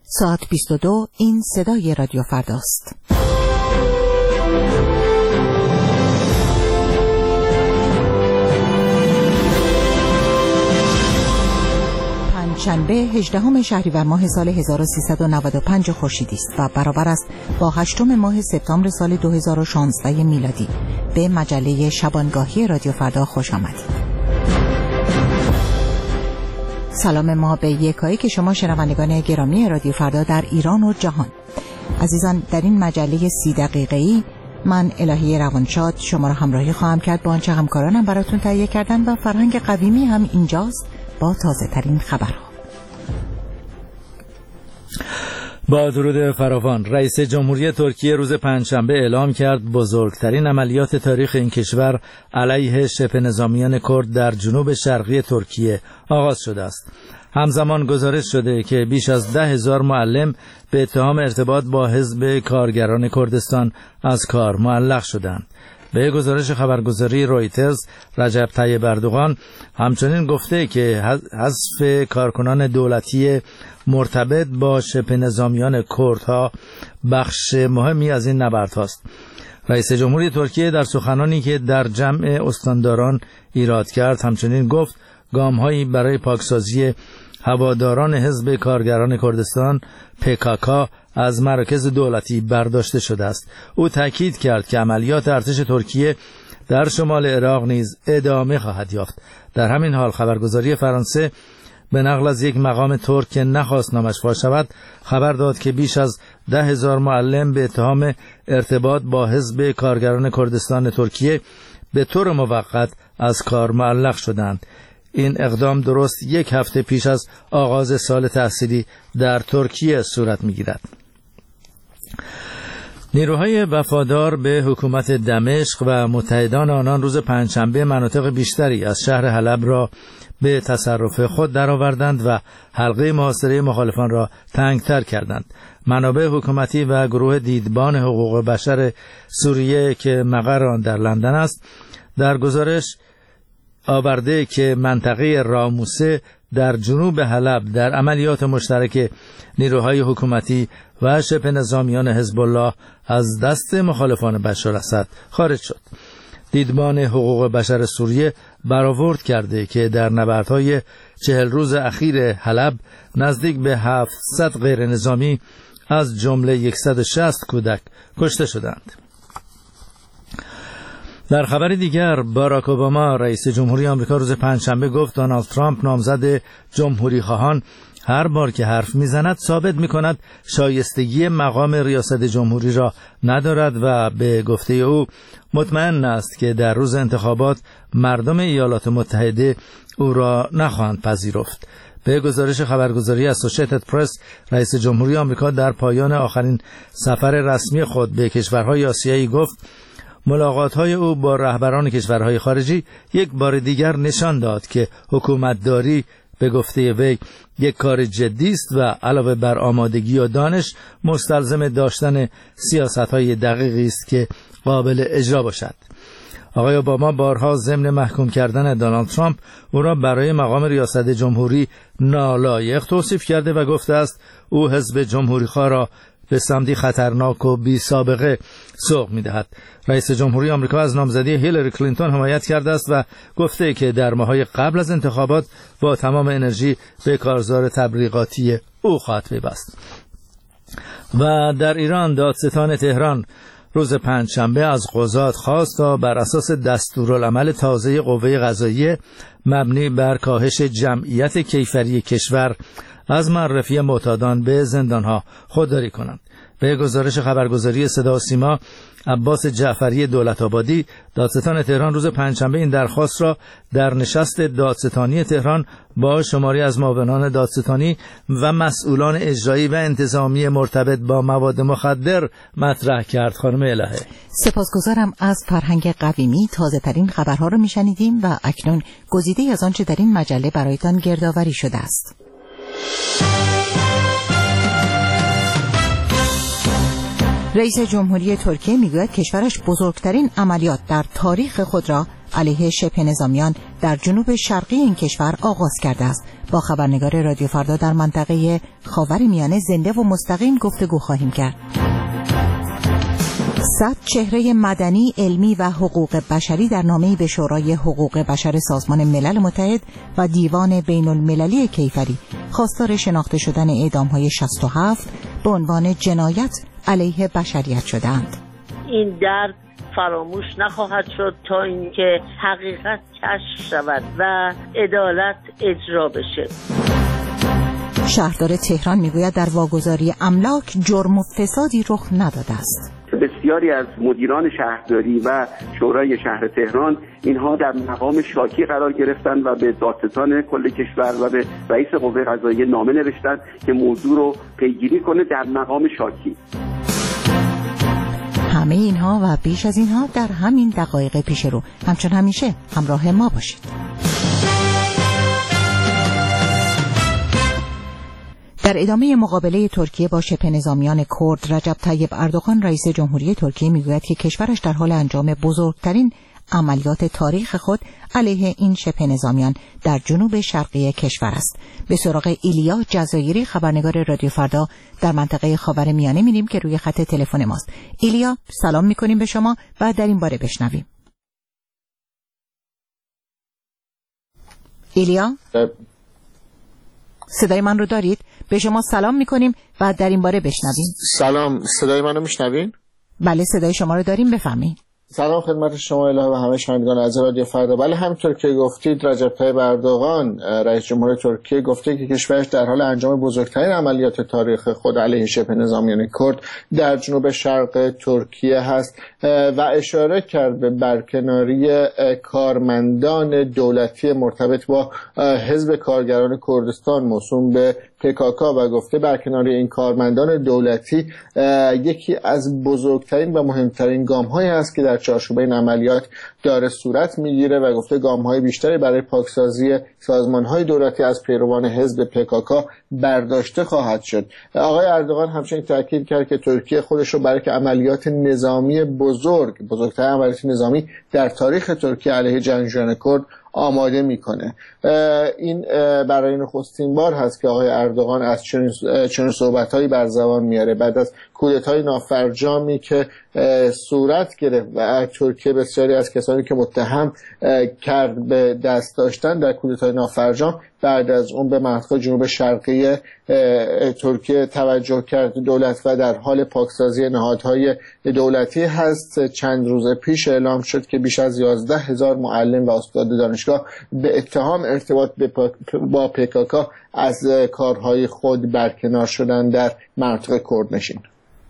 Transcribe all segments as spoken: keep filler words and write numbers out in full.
ساعت بیست و دو، این صدای رادیو فرداست. پنجشنبه هجدهم شهریور ماه سال هزار و سیصد و نود و پنج خورشیدی است و برابر است با هشتم ماه سپتامبر سال دو هزار و شانزده میلادی. به مجله شبانگاهی رادیو فردا خوش آمدید. سلام ما به یکایی که شما شنوندگان گرامی رادیو فردا در ایران و جهان. عزیزان، در این مجله سی دقیقه‌ای من الهی روانشاد شما را همراهی خواهم کرد با آنچه همکارانم براتون تهیه کردن و فرهنگ قویمی هم اینجاست با تازه ترین خبرها. با درود فراوان، رئیس جمهوری ترکیه روز پنجشنبه اعلام کرد بزرگترین عملیات تاریخ این کشور علیه شبه نظامیان کرد در جنوب شرقی ترکیه آغاز شده است. همزمان گزارش شده که بیش از ده هزار معلم به اتهام ارتباط با حزب کارگران کردستان از کار معلق شدند. به گزارش خبرگزاری رویترز، رجب طیب اردوغان همچنین گفته که حذف کارکنان دولتی مرتبط با شبه نظامیان کردها بخش مهمی از این نبرد هاست. رئیس جمهوری ترکیه در سخنانی که در جمع استانداران ایراد کرد همچنین گفت گام‌هایی برای پاکسازی هواداران حزب کارگران کردستان پی کی کی از مراکز دولتی برداشته شده است. او تاکید کرد که عملیات ارتش ترکیه در شمال عراق نیز ادامه خواهد یافت. در همین حال خبرگزاری فرانسه به نقل از یک مقام ترک که نخواست نامش فاش شود خبر داد که بیش از ده هزار معلم به اتهام ارتباط با حزب کارگران کردستان ترکیه به طور موقت از کار معلق شدند. این اقدام درست یک هفته پیش از آغاز سال تحصیلی در ترکیه صورت می‌گیرد. نیروهای وفادار به حکومت دمشق و متحدان آنان روز پنجشنبه مناطق بیشتری از شهر حلب را به تصرف خود درآوردند و حلقه محاصره مخالفان را تنگتر کردند. منابع حکومتی و گروه دیدبان حقوق بشر سوریه که مقر آن در لندن است در گزارش آورده که منطقه راموسه در جنوب حلب در عملیات مشترک نیروهای حکومتی و شبه نظامیان حزب الله از دست مخالفان بشار اسد خارج شد. دیدبان حقوق بشر سوریه برآورد کرده که در نبردهای چهل روز اخیر حلب نزدیک به هفتصد غیر نظامی از جمله صد و شصت کودک کشته شدند. در خبر دیگر، باراک اوباما رئیس جمهوری آمریکا روز پنجشنبه گفت دونالد ترامپ نامزد جمهوری خواهان هر بار که حرف میزند ثابت میکند شایستگی مقام ریاست جمهوری را ندارد و به گفته او مطمئن است که در روز انتخابات مردم ایالات متحده او را نخواهند پذیرفت. به گزارش خبرگزاری اسوسییتد پرس، رئیس جمهوری آمریکا در پایان آخرین سفر رسمی خود به کشورهای آسیایی گفت ملاقات‌های او با رهبران کشورهای خارجی یک بار دیگر نشان داد که حکومتداری به گفته وی یک کار جدی است و علاوه بر آمادگی و دانش مستلزم داشتن سیاست‌های دقیقی است که قابل اجرا باشد. آقای اوباما بارها ضمن محکوم کردن دونالد ترامپ او را برای مقام ریاست جمهوری نالایق توصیف کرده و گفته است او حزب جمهوری‌خواه را به سمتی خطرناک و بی سابقه سوق می‌دهد. رئیس جمهوری آمریکا از نامزدی هیلاری کلینتون حمایت کرده است و گفته که در ماه‌های قبل از انتخابات با تمام انرژی به کارزار تبلیغاتی او خواهد پیوست. و در ایران دادستان تهران روز پنجشنبه از قضات خواست تا بر اساس دستورالعمل تازه قوه قضاییه مبنی بر کاهش جمعیت کیفری کشور از معرفی معتادان به زندانها خودداری کنند. به گزارش خبرگزاری صدا و سیما، عباس جعفری دولت‌آبادی دادستان تهران روز پنجشنبه این درخواست را در نشست دادستانی تهران با شماری از معاونان دادستانی و مسئولان اجرایی و انتظامی مرتبط با مواد مخدر مطرح کرد. خانم الهه، سپاسگزارم. از فرهنگ قویمی تازه ترین خبرها را میشنیدیم و اکنون گزیده از آنچه در این مجله برایتان گردآوری شده است. رئیس جمهوری ترکیه میگوید کشورش بزرگترین عملیات در تاریخ خود را علیه شبه نظامیان در جنوب شرقی این کشور آغاز کرده است. با خبرنگار رادیو فردا در منطقه خاورمیانه زنده و مستقیم گفتگو خواهیم کرد. صد چهره مدنی، علمی و حقوق بشری در نامه‌ای به شورای حقوق بشر سازمان ملل متحد و دیوان بین المللی کیفری خواستار شناخته شدن اعدام‌های شصت و هفت به عنوان جنایت علیه بشریت شدند. این درد فراموش نخواهد شد تا اینکه حقیقت کشف شود و عدالت اجرا بشه. شهردار تهران میگوید در واگذاری املاک جرم و فسادی رخ نداده است. بسیاری از مدیران شهرداری و شورای شهر تهران اینها در مقام شاکی قرار گرفتند و به دادستان کل کشور و به رئیس قوه قضاییه نامه نوشتند که موضوع رو پیگیری کنه در مقام شاکی. همه اینها و بیش از اینها در همین دقایق پیش رو. همچون همیشه همراه ما باشید. در ادامه مقابله ترکیه با شبه نظامیان کرد، رجب طیب اردوغان رئیس جمهوری ترکیه میگوید که کشورش در حال انجام بزرگترین عملیات تاریخ خود علیه این شبه نظامیان در جنوب شرقی کشور است. به سراغ ایلیا جزایری خبرنگار رادیو فردا در منطقه خاورمیانه میریم که روی خط تلفن ماست. ایلیا، سلام میکنیم به شما و در این باره بشنویم. ایلیا؟ صدای من رو دارید؟ به شما سلام میکنیم و در این باره بشنویم. سلام، صدای منو میشنوین؟ بله، صدای شما رو داریم، بفرمایید. سلام خدمت شما الهه و همه شنوندگان از رادیو فردا. بله، همونطور که گفتید رجب طیب اردوغان رئیس جمهور ترکیه گفته که کشورش در حال انجام بزرگترین عملیات تاریخ خود علیه شبه نظامیان کرد در جنوب شرق ترکیه هست و اشاره کرد به برکناری کارمندان دولتی مرتبط با حزب کارگران کردستان موسوم به پکاکا و گفته برکناری این کارمندان دولتی یکی از بزرگترین و مهمترین گام‌هایی است که در چارچوب این عملیات داره صورت میگیره و گفته گام‌های بیشتری برای پاکسازی سازمان‌های دولتی از پیروان حزب پکاکا برداشته خواهد شد. آقای اردوغان همچنین تاکید کرد که ترکیه خودش رو برای عملیات نظامی بزرگ، بزرگترین عملیات نظامی در تاریخ ترکیه علیه جنگجویان کرد آماده میکنه. این برای نخستین بار هست که آقای اردوغان از چنین چنین صحبت‌هایی بر زبان میاره بعد از کودتای نافرجامی که صورت گرفت و ترکیه بسیاری از کسانی که متهم کرد به دست داشتن در کودتای نافرجام بعد از اون به منطقه جنوب شرقی ترکیه توجه کرد دولت و در حال پاکسازی نهادهای دولتی هست. چند روز پیش اعلام شد که بیش از یازده هزار معلم و استاد دانشگاه به اتهام ارتباط با پکاکا از کارهای خود برکنار شدن در منطقه کردنشین.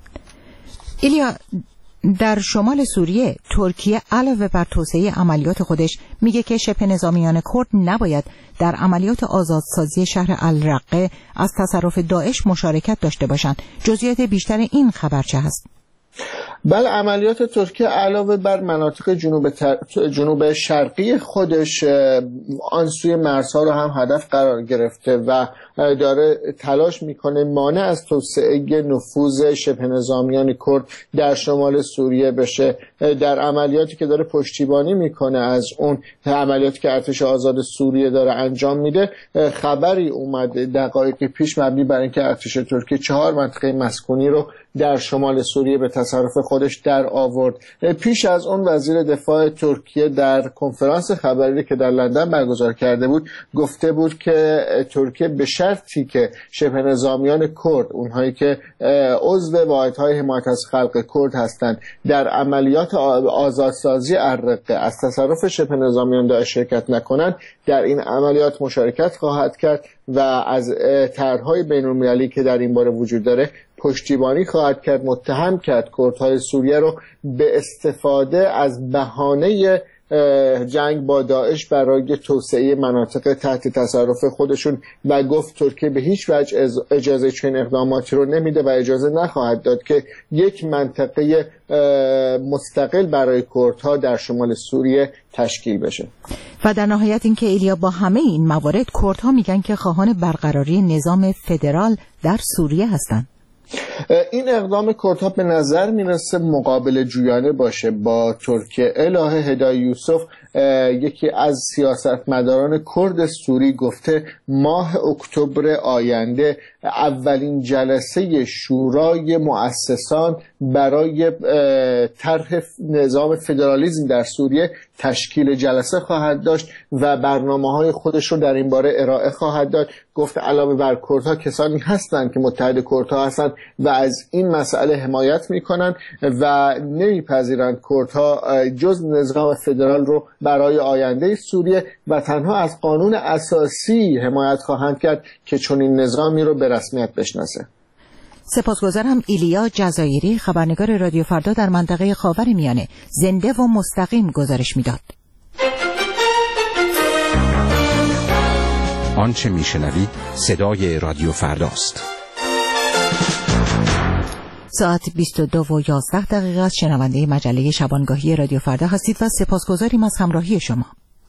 ایلیا، در شمال سوریه ترکیه علاوه بر توسعه عملیات خودش میگه که شبه نظامیان کرد نباید در عملیات آزادسازی شهر الرقه از تصرف داعش مشارکت داشته باشند. جزئیات بیشتر این خبر چه هست؟ بله، عملیات ترکیه علاوه بر مناطق جنوب, تر... جنوب شرقی خودش آن سوی مرزها رو هم هدف قرار گرفته و داره تلاش میکنه مانع از توسعه نفوذ شبه نظامیان کرد در شمال سوریه بشه. در عملیاتی که داره پشتیبانی میکنه از اون عملیاتی که ارتش آزاد سوریه داره انجام میده، خبری اومده دقایقی پیش مبنی بر اینکه ارتش ترکیه چهار منطقه مسکونی رو در شمال سوریه به تصرف خودش در آورد. پیش از اون وزیر دفاع ترکیه در کنفرانس خبری که در لندن برگزار کرده بود گفته بود که ترکیه به شرطی که شبه نظامیان کرد، اونهایی که عضو واحدهای حمایت از خلق کرد هستند، در عملیات آزادسازی الرقه از تصرف شبه نظامیان داعش شرکت نکنند، در این عملیات مشارکت خواهد کرد و از طرح‌های بین‌المللی که در این باره وجود داره پشتیبانی خواهد کرد. متهم کرد کردهای سوریه رو به استفاده از بهانه جنگ با داعش برای توسعه مناطق تحت تصرف خودشون و گفت ترکیه به هیچ وجه اجازه چنین اقداماتی رو نمیده و اجازه نخواهد داد که یک منطقه مستقل برای کردها در شمال سوریه تشکیل بشه. و در نهایت اینکه ایلیا، با همه این موارد کردها میگن که خواهان برقراری نظام فدرال در سوریه هستند. این اقدام کردها به نظر میرسه مقابل جویانه باشه با ترکیه. الهه هدای یوسف یکی از سیاستمداران کرد سوری گفته ماه اکتبر آینده اولین جلسه شورای مؤسسان برای طرح نظام فدرالیسم در سوریه تشکیل جلسه خواهد داشت و برنامه‌های خودش رو در این باره ارائه خواهد داد. گفت علاوه بر کردها کسانی هستند که متحد کردها هستند و از این مسئله حمایت میکنند و نمیپذیرند کردها جز نظام فدرال رو برای آینده سوریه و تنها از قانون اساسی حمایت خواهند کرد که چنین نظامی رو به رسمیت بشناسه. سپاسگزارم. ایلیا جزایری، خبرنگار رادیو فردا در منطقه خاورمیانه، زنده و مستقیم گزارش میداد. آنچه میشنوید صدای رادیو فرداست. ساعت بیست و دو و یازده دقیقه است. شنونده مجله شبانگاهی رادیو فردا هستید و سپاسگزاریم از همراهی شما.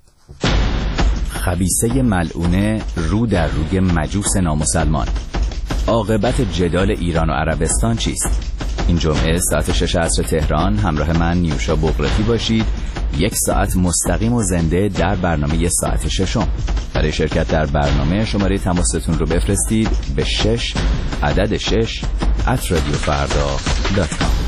خبیثه ملعونه رو در روی مجوس نامسلمان. عاقبت جدال ایران و عربستان چیست؟ این جمعه ساعت شش عصر تهران همراه من نیوشا بغرتی باشید. یک ساعت مستقیم و زنده در برنامه ساعت ششم. برای شرکت در برنامه شماره تماستون رو بفرستید به شش عدد شش ات رادیو فردا دات کام.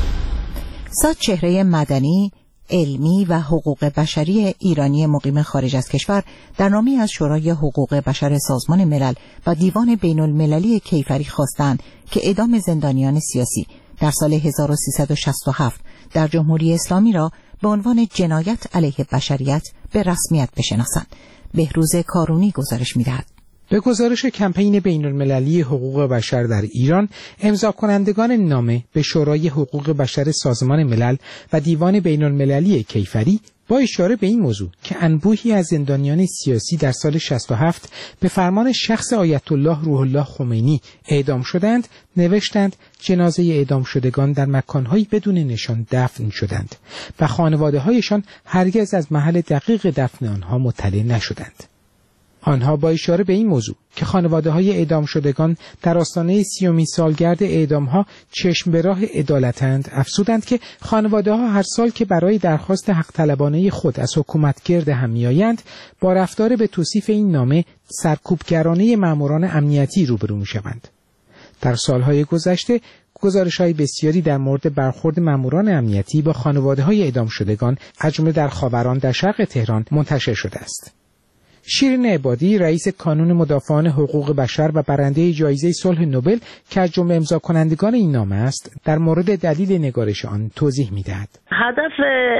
صد چهره مدنی، علمی و حقوق بشری ایرانی مقیم خارج از کشور در نامه‌ای از شورای حقوق بشر سازمان ملل و دیوان بین المللی کیفری خواستند که اعدام زندانیان سیاسی در سال هزار و سیصد و شصت و هفت در جمهوری اسلامی را به عنوان جنایت علیه بشریت به رسمیت بشناسند. بهروز کارونی گزارش می‌دهد. به گزارش کمپین بین المللی حقوق بشر در ایران، امضا کنندگان نامه به شورای حقوق بشر سازمان ملل و دیوان بین المللی کیفری با اشاره به این موضوع که انبوهی از زندانیان سیاسی در سال شصت و هفت به فرمان شخص آیت الله روح الله خمینی اعدام شدند، نوشتند جنازه اعدام شدگان در مکان‌هایی بدون نشان دفن شدند و خانواده‌هایشان هرگز از محل دقیق دفن آنها مطلع نشدند. آنها با اشاره به این موضوع که خانواده‌های اعدام شدگان در آستانه سیومین سالگرد اعدام‌ها چشم به راه عدالتند، افزودند که خانواده‌ها هر سال که برای درخواست حق طلبانه خود از حکومت گرد هم می‌آیند، با رفتار به توصیف این نامه سرکوبگرانه ماموران امنیتی روبرو می‌شوند. در سالهای گذشته گزارش‌های بسیاری در مورد برخورد ماموران امنیتی با خانواده‌های اعدام شدگان از جمله در خاوران در شرق تهران منتشر شده است. شیرین عبادی، رئیس کانون مدافعان حقوق بشر و برنده جایزه صلح نوبل که از جمله امضا کنندگان این نامه است، در مورد دلیل نگارش آن توضیح می‌دهد. هدف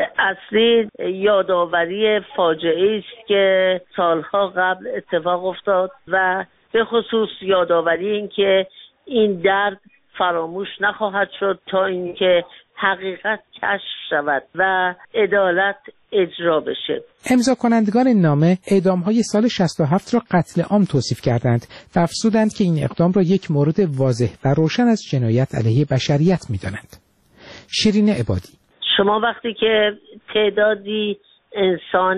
اصلی یادآوری فاجعه‌ای است که سالها قبل اتفاق افتاد و به خصوص یادآوری این که این درد فراموش نخواهد شد تا اینکه حقیقت کشف شود و عدالت اجرا بشه. امضا کنندگان نامه اعدام‌های سال شصت و هفت را قتل عام توصیف کردند و افزودند که این اقدام را یک مورد واضح و روشن از جنایت علیه بشریت می‌دانند. شیرین عبادی: شما وقتی که تعدادی انسان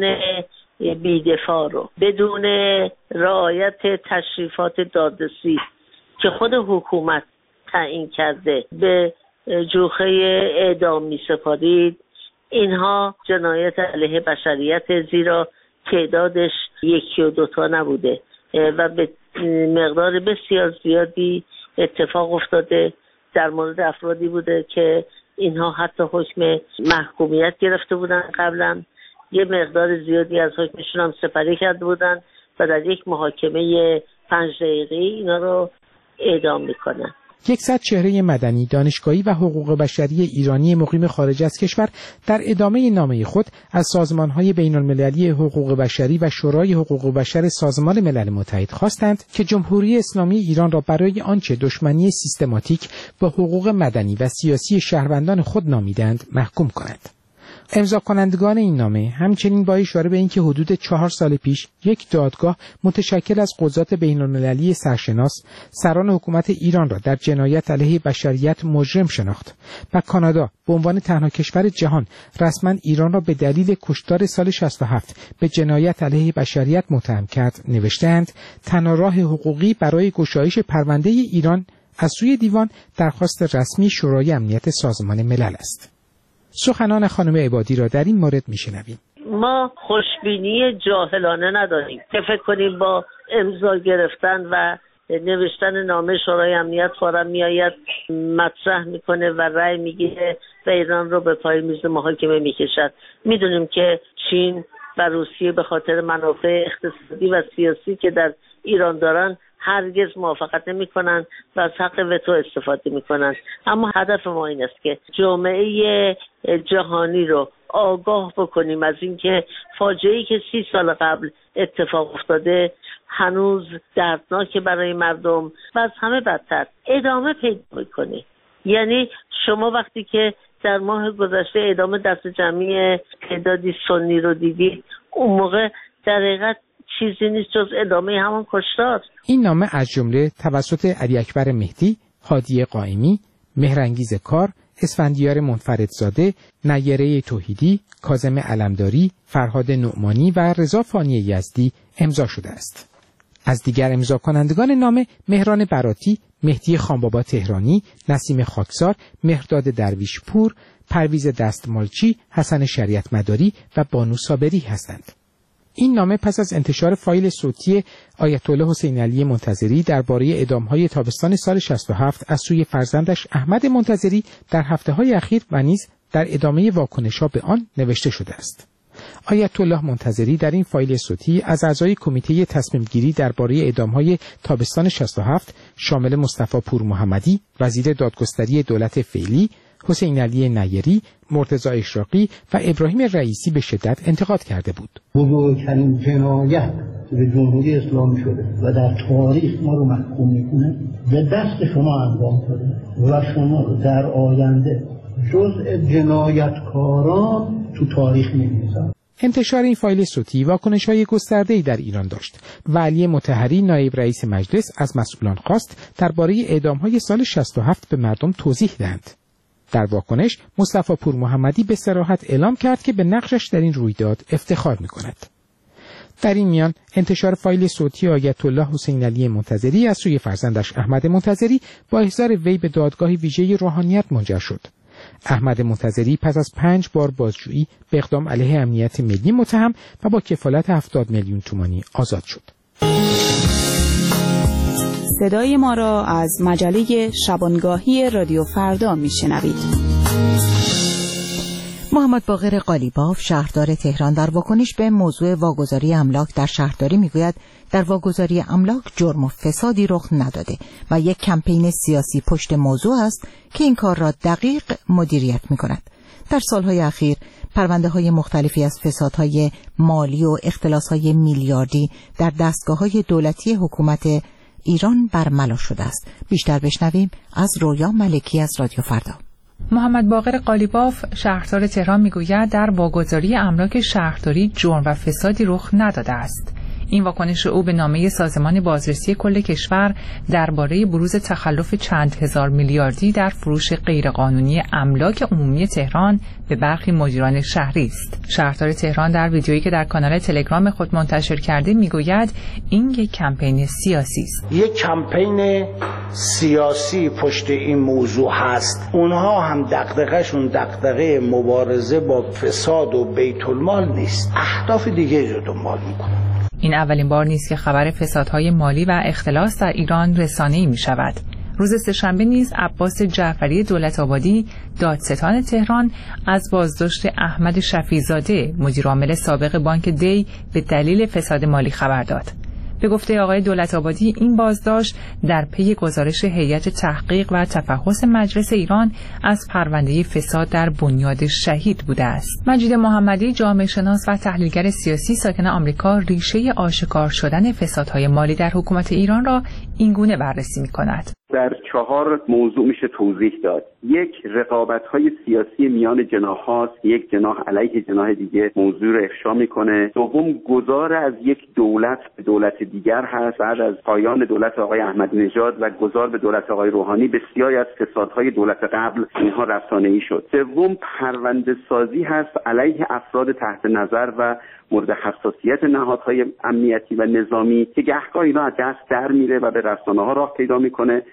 بی‌دفاع رو بدون رعایت تشریفات دادرسی که خود حکومت تعیین کرده به جوخه اعدام می‌سپارید، اینها جنایت علیه بشریت، زیرا تعدادش یکی و دوتا نبوده و به مقدار بسیار زیادی اتفاق افتاده. در مورد افرادی بوده که اینها حتی حکم محکومیت گرفته بودن قبلا، یه مقدار زیادی از حکمشون هم سپری کرده بودن و در یک محاکمه پنج دقیقه‌ای اینا رو اعدام میکنن. یکصد چهره مدنی، دانشگاهی و حقوق بشری ایرانی مقیم خارج از کشور در ادامه نامه خود از سازمان‌های بین‌المللی حقوق بشری و شورای حقوق بشر سازمان ملل متحد خواستند که جمهوری اسلامی ایران را برای آنچه دشمنی سیستماتیک با حقوق مدنی و سیاسی شهروندان خود نامیدند محکوم کنند. امضا کنندگان این نامه همچنین با اشاره به اینکه حدود چهار سال پیش یک دادگاه متشکل از قضات بین‌المللی سرشناس سران حکومت ایران را در جنایت علیه بشریت مجرم شناخت و کانادا به عنوان تنها کشور جهان رسما ایران را به دلیل کشتار سال شصت و هفت به جنایت علیه بشریت متهم کرد، نوشتند تنها راه حقوقی برای گشایش پرونده ایران از سوی دیوان درخواست رسمی شورای امنیت سازمان ملل است. سخنان خانم عبادی را در این مورد میشنویم. ما خوشبینی جاهلانه نداریم که فکر کنیم با امضا گرفتن و نوشتن نامه شورای امنیت فورا میآید مطرح میکنه و رأی میگیره و ایران رو به پای میز محاکمه میکشد. میدونیم که چین و روسیه به خاطر منافع اقتصادی و سیاسی که در ایران دارن هرگز موافقت نمی کنند و از حق وتو استفاده می کنند. اما هدف ما این است که جامعه جهانی رو آگاه بکنیم از اینکه فاجعه‌ای که سی سال قبل اتفاق افتاده هنوز دردناک برای مردم و از همه بدتر ادامه پیدا میکنه. یعنی شما وقتی که در ماه گذشته اعدام دست جمعی تعدادی سنی رو دیدید، اون موقع در حقیقت چیزی نیست جز ادامه همون کشتار. این نامه از جمله توسط علی اکبر مهدی، هادی قائمی، مهرانگیز کار، اسفندیار منفردزاده، نیره توحیدی، کاظم علمداری، فرهاد نعمانی و رضا فانی یزدی امضا شده است. از دیگر امضا کنندگان نامه مهران براتی، مهدی خانبابا تهرانی، نسیم خاکسار، مهرداد درویشپور، پرویز دستمالچی، حسن شریعت مداری و بانو صابری هستند. این نامه پس از انتشار فایل صوتی آیت الله حسین علی منتظری درباره اعدام‌های تابستان سال شصت و هفت از سوی فرزندش احمد منتظری در هفته‌های اخیر و نیز در ادامه واکنش‌ها به آن نوشته شده است. آیت الله منتظری در این فایل صوتی از اعضای کمیته تصمیم گیری درباره اعدام‌های تابستان شصت و هفت شامل مصطفی پور محمدی، وزیر دادگستری دولت فعلی، حسین علی نیری، مرتضی اشراقی و ابراهیم رئیسی به شدت انتقاد کرده بود. بزرگترین جنایت که به جمهوری اسلامی شده و در تاریخ ما رو محکوم میکنه به دست شما انجام شده و شما رو در آینده جزء جنایتکاران تو تاریخ می‌نویسن. انتشار این فایل صوتی واکنش‌های گسترده‌ای در ایران داشت و علی مطهری نایب رئیس مجلس از مسئولان خواست درباره اعدام‌های سال شصت و هفت به مردم توضیح دهند. در واکنش مصطفی پور محمدی به صراحت اعلام کرد که به نقشش در این رویداد افتخار می‌کند. در این میان انتشار فایل صوتی آیت الله حسین علی منتظری از سوی فرزندش احمد منتظری با احضار وی به دادگاه ویژه روحانیت منجر شد. احمد منتظری پس از پنج بار بازجویی به اقدام علیه امنیت ملی متهم و با کفالت هفتاد میلیون تومانی آزاد شد. صدای ما را از مجله شبانگاهی رادیو فردا میشنوید. محمد باقر قالیباف شهردار تهران در واکنش به موضوع واگذاری املاک در شهرداری میگوید در واگذاری املاک جرم و فسادی رخ نداده و یک کمپین سیاسی پشت موضوع است که این کار را دقیق مدیریت می‌کند. در سالهای اخیر پرونده‌های مختلفی از فسادهای مالی و اختلاس‌های میلیاردی در دستگاه‌های دولتی حکومت ایران برملا شده است. بیشتر بشنویم از رویا ملکی از رادیو فردا. محمد باقر قالیباف شهردار تهران میگوید در واگذاری املاک شهرداری جرم و فسادی رخ نداده است. این واکنش او به نامه سازمان بازرسی کل کشور درباره بروز تخلف چند هزار میلیاردی در فروش غیرقانونی املاک عمومی تهران به برخی مدیران شهری است. شهردار تهران در ویدیویی که در کانال تلگرام خود منتشر کرده میگوید این یک کمپین سیاسی است. یک کمپین سیاسی پشت این موضوع هست. اونها هم دغدغه‌شون دغدغه مبارزه با فساد و بیت المال نیست. اهداف دیگه رو دنبال میکنن. این اولین بار نیست که خبر فسادهای مالی و اختلاس در ایران رسانه‌ای می شود. روز سه‌شنبه نیز عباس جعفری دولت‌آبادی دادستان تهران از بازداشت احمد شفیع‌زاده مدیرعامل سابق بانک دی به دلیل فساد مالی خبر داد. به گفته آقای دولت‌آبادی این بازداشت در پی گزارش هیئت تحقیق و تفحص مجلس ایران از پرونده فساد در بنیاد شهید بوده است. مجید محمدی جامعه شناس و تحلیلگر سیاسی ساکن آمریکا ریشه آشکار شدن فسادهای مالی در حکومت ایران را اینگونه بررسی می‌کند. در چهار موضوع میشه توضیح داد. یک، رقابت‌های سیاسی میان جناح‌هاست. یک جناح علیه جناح دیگه موضوع رو افشا میکنه. دوم، گذار از یک دولت به دولت دیگر هست. بعد از پایان دولت آقای احمدی نژاد و گذار به دولت آقای روحانی بسیاری از فسادهای دولت قبل اینها رسانه‌ای شد. سوم، پرونده سازی هست علیه افراد تحت نظر و مورد حساسیت نهادهای امنیتی و نظامی که گهگاه اینا از دست در میره و به رسانه‌ها راه پیدا میکنه. و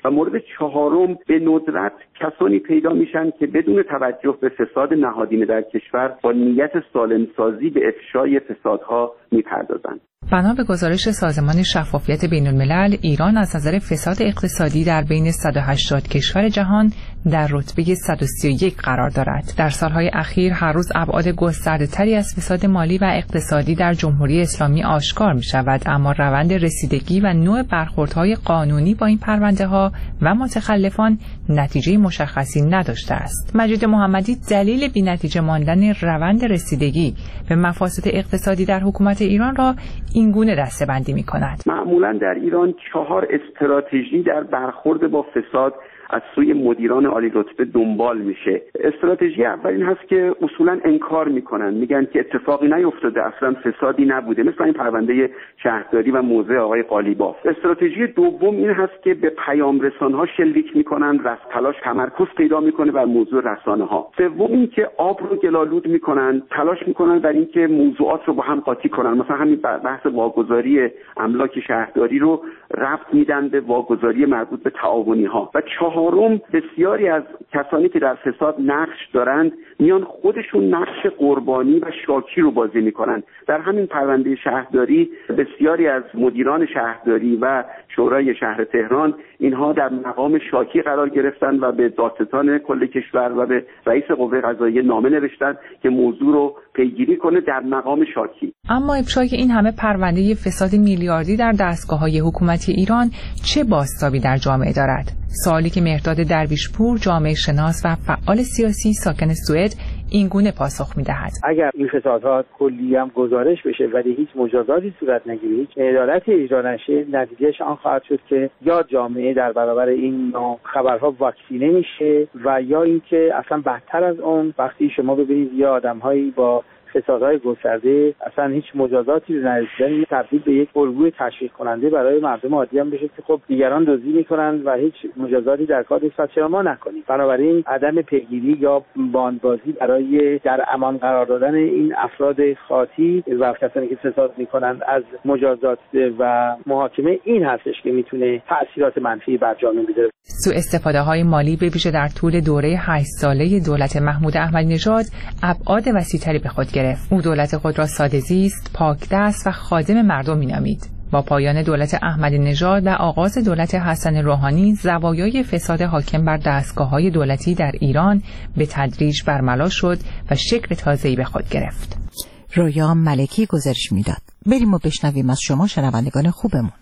و مورد چهارم به ندرت کسانی پیدا میشن که بدون توجه به فساد نهادینه در کشور با نیت سالمسازی به افشای فسادها میپردازند. بنا به گزارش سازمان شفافیت بین الملل، ایران از نظر فساد اقتصادی در بین صد و هشتاد کشور جهان در رتبه صد و سی و یک قرار دارد. در سالهای اخیر هر روز ابعاد گسترده‌تری از فساد مالی و اقتصادی در جمهوری اسلامی آشکار می شود، اما روند رسیدگی و نوع برخوردهای قانونی با این پرونده‌ها و متخلفان نتیجه مشخصی نداشته است. مجید محمدی دلیل بی‌نتیجه ماندن روند رسیدگی به مفاسد اقتصادی در حکومت ایران را این گونه دسته‌بندی می‌کند. معمولاً در ایران چهار استراتژی در برخورد با فساد از سوی مدیران عالی رتبه دنبال میشه. استراتژی اول این هست که اصولا انکار میکنن، میگن که اتفاقی نیفتاده، اصلا فسادی نبوده، مثل این پرونده شهرداری و موزه آقای قالیباف. استراتژی دوم این هست که به پیام رسانها شلیک میکنن، رس تلاش تمرکز پیدا میکنه بر موضوع رسانه ها. سوم این که آب رو گلالود میکنن، تلاش میکنن بر اینکه موضوعات رو با هم قاطی کنن. مثلا همین بحث واگذاری املاک شهرداری رو ربط میدن به واگذاری مربوط به تعاونی ها. و چهارم بسیاری از کسانی که در فساد نقش دارند میان خودشون نقش قربانی و شاکی رو بازی میکنن. در همین پرونده شهرداری بسیاری از مدیران شهرداری و شورای شهر تهران اینها در مقام شاکی قرار گرفتن و به دادستان کل کشور و به رئیس قوه قضاییه نامه نوشتن که موضوع رو پیگیری کنه در مقام شاکی. اما افشای این همه پرونده فساد میلیاردی در دستگاه‌های حکومتی ایران چه بازتابی در جامعه دارد؟ سوالی که مهرداد درویشپور، جامعه شناس و فعال سیاسی ساکن سوئد، این گونه پاسخ می‌دهد. اگر این فسادها کلی هم گزارش بشه ولی هیچ مجازاتی صورت نگیره، هیچ عدالتی اجرا نشه، نتیجهش آن خواهد شد که یا جامعه در برابر این نوع خبرها واکسینه میشه و یا اینکه اصلا بدتر از اون وقتی شما ببینید یا آدم‌هایی با فسادهای گسترده اصلا هیچ مجازاتی رو نداشتن، تبدیل به یک الگوی تشویق کننده برای مردم عادی هم بشه که خب دیگران دزدی میکنن و هیچ مجازاتی در کار نیست، چرا ما نکنیم؟ بنابراین عدم پیگیری یا باندبازی برای در امان قرار دادن این افراد خاطی و کسانی که فساد میکنن از مجازات و محاکمه این هستش که میتونه تأثیرات منفی بر جامعه بذاره. سوء استفاده های مالی به ویژه در طول دوره هشت ساله دولت محمود احمدی نژاد ابعاد وسیع‌تری به خود گرفت. او دولت خود را ساده‌زیست، پاکدست و خادم مردم مینامید. با پایان دولت احمدی نژاد و آغاز دولت حسن روحانی، زوایای فساد حاکم بر دستگاه‌های دولتی در ایران به تدریج برملا شد و شکل تازه‌ای به خود گرفت. رویا ملکی گزارش میداد. بریم و بشنویم از شما شنوندگان خوبمون.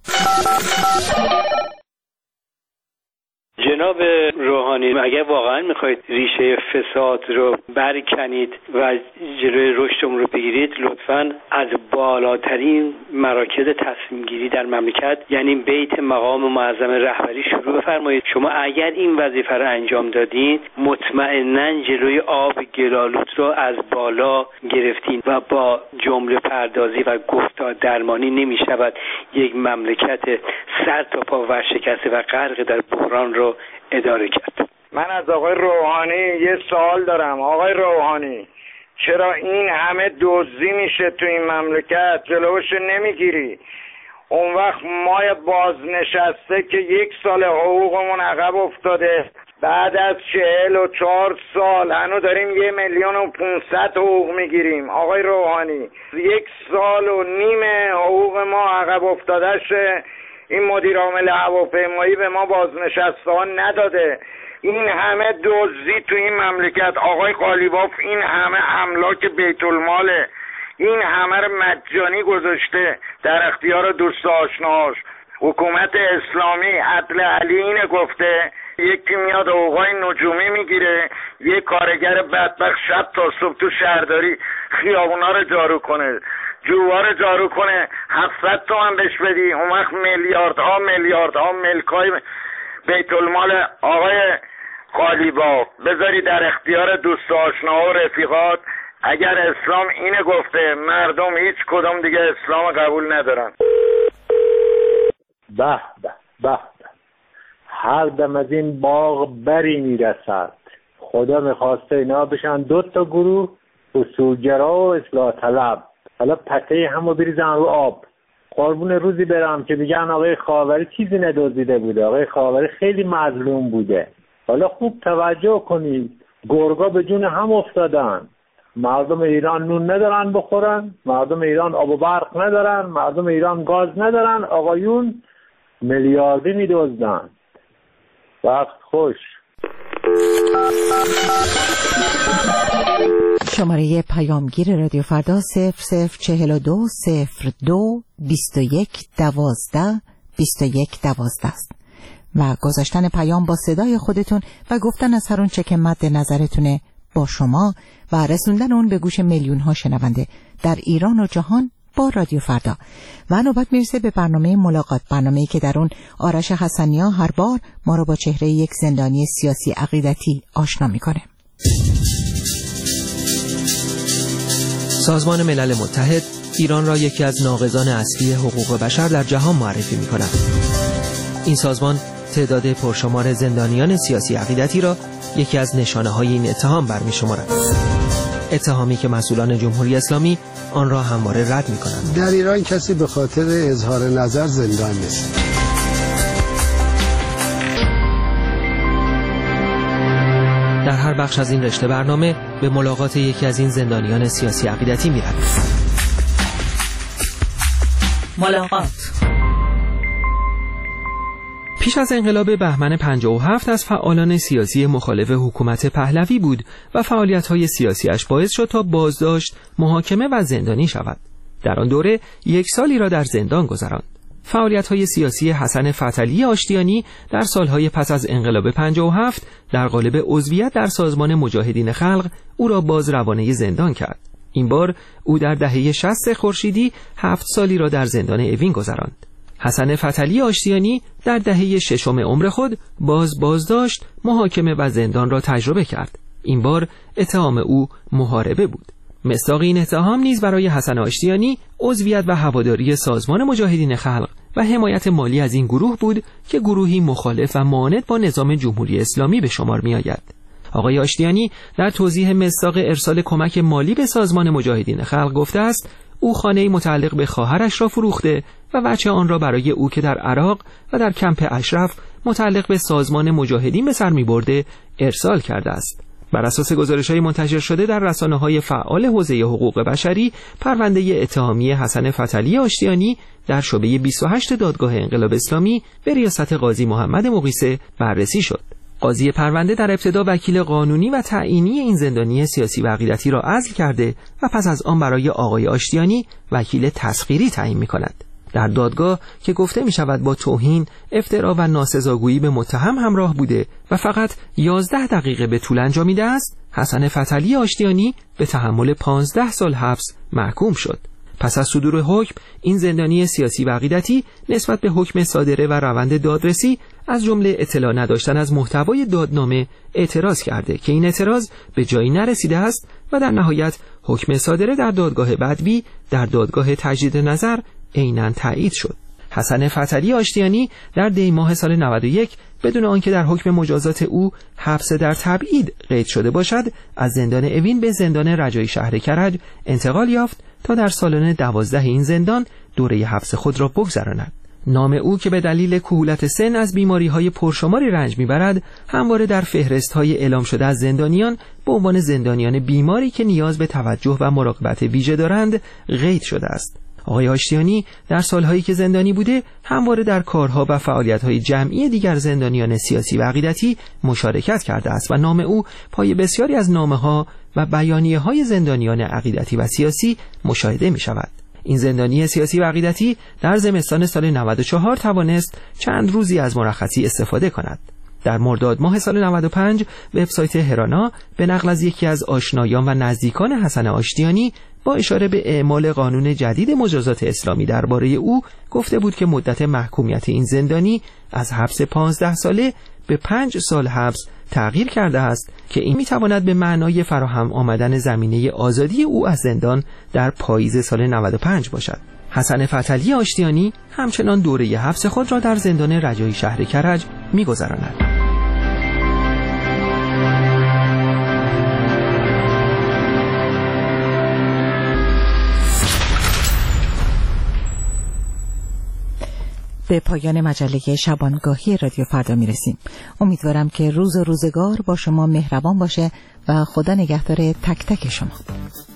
جناب روحانی، اگر واقعا میخواید ریشه فساد رو برکنید و جلوی رشدمون رو بگیرید، لطفاً از بالاترین مراکز تصمیم گیری در مملکت یعنی بیت مقام معظم رهبری شروع بفرمایید. شما اگر این وظیفه رو انجام دادید، مطمئناً جلوی آب گلالود رو از بالا گرفتین و با جمله پردازی و گفتار درمانی نمیشود یک مملکت سر تا پا ورشکسته و غرق در بحران رو اداره کرد. من از آقای روحانی یه سوال دارم. آقای روحانی، چرا این همه دزدی میشه تو این مملکت جلوش نمیگیری؟ اون وقت ما بازنشسته که یک سال حقوقمون عقب افتاده، بعد از چهل و چهار سال هنو داریم یه میلیون و پونصد حقوق میگیریم. آقای روحانی، یک سال و نیم حقوق ما عقب افتاده شه، این مدیر عامل هواپیمایی به ما بازنشسته‌ها نداده. این همه دزدی تو این مملکت، آقای قالیباف این همه املاک بیت الماله، این همه رو مجانی گذاشته در اختیار دوست آشناهاش. حکومت اسلامی عدل علی اینه گفته، یکی میاد حقوقای نجومی میگیره، یه کارگر بدبخت شب تا صبح تو شهرداری خیابونا رو جارو کنه، جوار جارو کنه، هفتصد تومن بهش بدی، اون وقت میلیاردها میلیاردها ملکای بیت المال آقای قالیباف بذاری در اختیار دوست آشنا و رفیقات. اگر اسلام اینه گفته، مردم هیچ کدام دیگه اسلام قبول ندارن. به به به هر دم از این باغ بری میرسد. خدا میخواسته اینا بشن دو تا گروه، اصولگرا و اصلاح طلب. حالا پته همو بریزن رو آب، قربون روزی برم که میگن آقای خاوری چیزی ندزدیده بوده، آقای خاوری خیلی مظلوم بوده. حالا خوب توجه کنید، گرگا به جون هم افتادن. مردم ایران نون ندارن بخورن، مردم ایران آب و برق ندارن، مردم ایران گاز ندارن، آقایون میلیاردی میدزدن. وقت خوش. شماره پیامگیر رادیو فردا صفر صفر چهل و دو صفر دو بیست و یک دوازده بیست و یک دوازده است و گذاشتن پیام با صدای خودتون و گفتن از هر اون چه که مد نظرتونه با شما و رسوندن اون به گوش میلیون ها شنونده در ایران و جهان با رادیو فردا. و نوبت میرسه به برنامه ملاقات، برنامه‌ای که در اون آرش حسنیا هر بار ما رو با چهره یک زندانی سیاسی عقیدتی آشنا میکنه. سازمان ملل متحد ایران را یکی از ناقضان اصلی حقوق بشر در جهان معرفی می‌کند. این سازمان تعداد پرشمار زندانیان سیاسی عقیدتی را یکی از نشانه‌های این اتهام برمی‌شمارد. اتهامی که مسئولان جمهوری اسلامی آن را همواره رد می‌کنند. در ایران کسی به خاطر اظهار نظر زندان نیست. در هر بخش از این رشته برنامه به ملاقات یکی از این زندانیان سیاسی عقیدتی می‌رویم. ملاقات. پیش از انقلاب بهمن پنجاه و هفت از فعالان سیاسی مخالف حکومت پهلوی بود و فعالیت‌های سیاسیش باعث شد تا بازداشت، محاکمه و زندانی شود. در آن دوره یک سالی را در زندان گذراند. فعالیت‌های سیاسی حسن فتحعلی آشتیانی در سالهای پس از انقلاب پنجاه و هفت در قالب عضویت در سازمان مجاهدین خلق او را باز روانه زندان کرد. این بار او در دهه شصت خورشیدی هفت سالی را در زندان اوین گذراند. حسن فتحعلی آشتیانی در دهه ششم عمر خود باز بازداشت، محاکمه و زندان را تجربه کرد. این بار اتهام او محاربه بود. مصداق این اتهام نیز برای حسن آشتیانی عضویت و هواداری سازمان مجاهدین خلق و حمایت مالی از این گروه بود که گروهی مخالف و معاند با نظام جمهوری اسلامی به شمار می آید. آقای آشتیانی در توضیح مصداق ارسال کمک مالی به سازمان مجاهدین خلق گفته است او خانه‌ای متعلق به خواهرش را فروخته و وجه آن را برای او که در عراق و در کمپ اشرف متعلق به سازمان مجاهدین به سر می‌برده ارسال کرده است. بر اساس گزارش‌های منتشر شده در رسانه‌های فعال حوزه حقوق بشری، پرونده اتهامی حسن فتحعلی آشتیانی در شعبه بیست و هشت دادگاه انقلاب اسلامی به ریاست قاضی محمد مقیسه بررسی شد. قاضی پرونده در ابتدا وکیل قانونی و تعیینی این زندانی سیاسی و عقیدتی را عزل کرده و پس از آن برای آقای آشتیانی وکیل تسخیری تعیین می‌کند. در دادگاه که گفته می شود با توهین، افترا و ناسزاگویی به متهم همراه بوده و فقط یازده دقیقه به طول انجامیده است، حسن فتحعلی آشتیانی به تحمل پانزده سال حبس محکوم شد. پس از صدور حکم، این زندانی سیاسی و عقیدتی نسبت به حکم صادره و روند دادرسی از جمله اطلاع نداشتن از محتوای دادنامه اعتراض کرده که این اعتراض به جایی نرسیده است و در نهایت حکم صادره در دادگاه بدوی در دادگاه تجدید نظر عیناً تایید شد. حسن فتحعلی آشتیانی در دی ماه سال نود و یک بدون آنکه در حکم مجازات او حبس در تبعید قید شده باشد، از زندان اوین به زندان رجایی شهر کرج انتقال یافت تا در سالن دوازده این زندان دوره حبس خود را بگذراند. نام او که به دلیل کهولت سن از بیماری‌های پرشماری رنج می‌برد، همواره در فهرست‌های اعلام شده از زندانیان به عنوان زندانیان بیماری که نیاز به توجه و مراقبت ویژه دارند قید شده است. آقای آشتیانی در سالهایی که زندانی بوده همواره در کارها و فعالیت‌های جمعی دیگر زندانیان سیاسی و عقیدتی مشارکت کرده است و نام او پای بسیاری از نامه‌ها و بیانیه‌های زندانیان عقیدتی و سیاسی مشاهده می‌شود. این زندانی سیاسی و عقیدتی در زمستان سال نود و چهار توانست چند روزی از مرخصی استفاده کند. در مرداد ماه سال نود و پنج وبسایت هرانا به نقل از یکی از آشنایان و نزدیکان حسن آشتیانی با اشاره به اعمال قانون جدید مجازات اسلامی درباره او گفته بود که مدت محکومیت این زندانی از حبس پانزده ساله به پنج سال حبس تغییر کرده است که این میتواند به معنای فراهم آمدن زمینه آزادی او از زندان در پاییز سال نود و پنج باشد. حسن فتحعلی آشتیانی همچنان دوره حبس خود را در زندان رجایی شهر کرج می‌گذراند. به پایان مجله شبانگاهی رادیو فردا میرسیم. امیدوارم که روز و روزگار با شما مهربان باشه و خدا نگهدار تک تک شما.